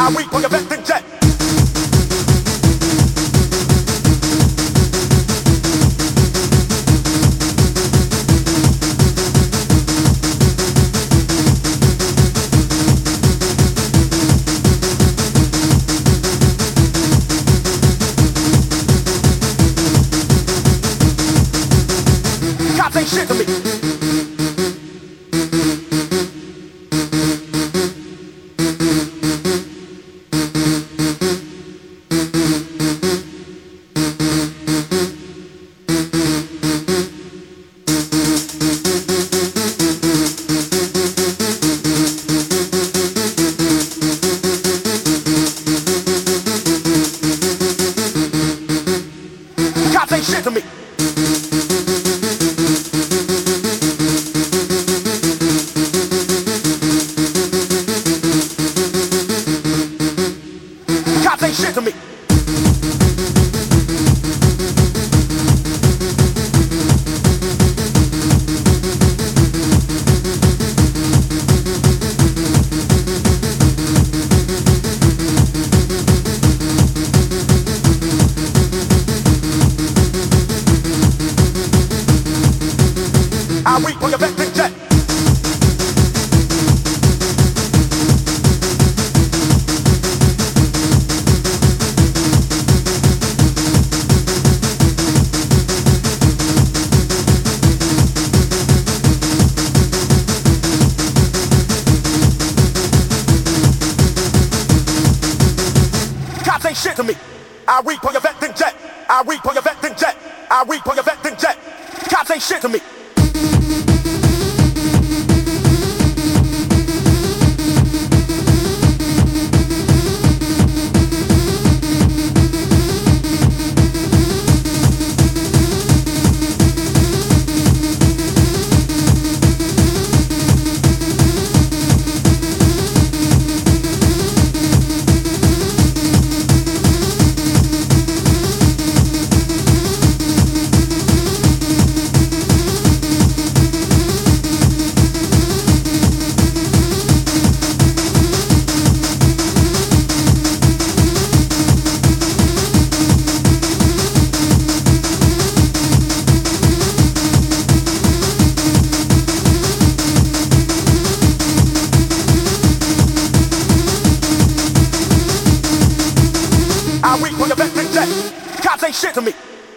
I wait for your vested jet. Cops ain't shit to me. Cops ain't shit to me. Cops ain't shit to me. I wait for your vested jet. Cops ain't shit to me. I wait for your vested jet. I wait for your vested jet. I wait for your vested jet. Cops ain't shit to me. I wait for your vested jet. Cops ain't shit to me.